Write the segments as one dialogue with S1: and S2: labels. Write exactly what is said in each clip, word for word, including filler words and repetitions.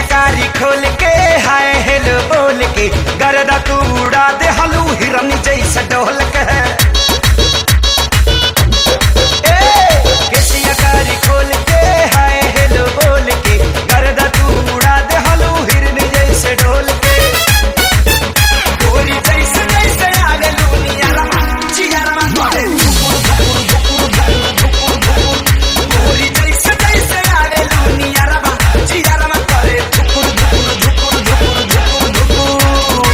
S1: कारी खोल के हाय हेलो बोल के गर्दा तू उड़ा दे हलू हिरन जैसा डोल के केसिया कारी खोल के हाय हेलो बोल के गर्दा तू उड़ा दे हलू हिरन जैसे डोल के गोरी जैसे जैसे आगे लूनिया रमा चिया रमा करे गोरी जैसे जैसे आगे लूनिया रमा चिया रमा करे धुकुर धुकुर धुकुर धुकुर धुकुर धुकुर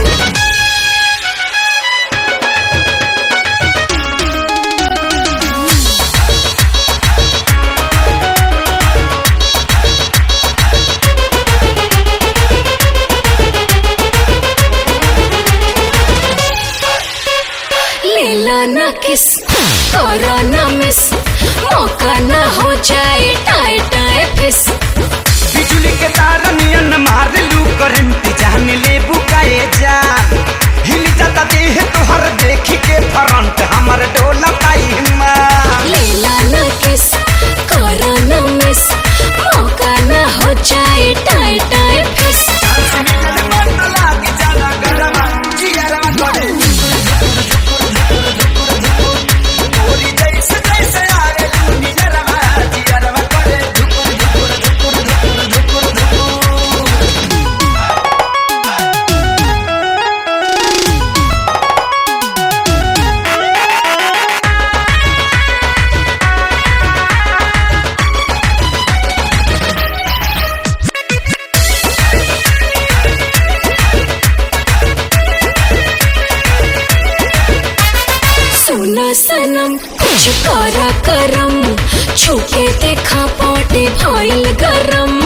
S2: लेला ना किस करो ना मिस मौका ना हो जाए टाए टाए फिस
S1: बिजली के तार नियन मार लू करंट जान ले बुकाए जा हिल जाता देह तोहर देखी के फ्रंट हमर डोला पाई मां
S2: लेला ना किस करो ना मिस मौका ना हो जाए टाए टाए फिस सुना सनम कुछ करा करम छुके देखा पाटे भइल गरम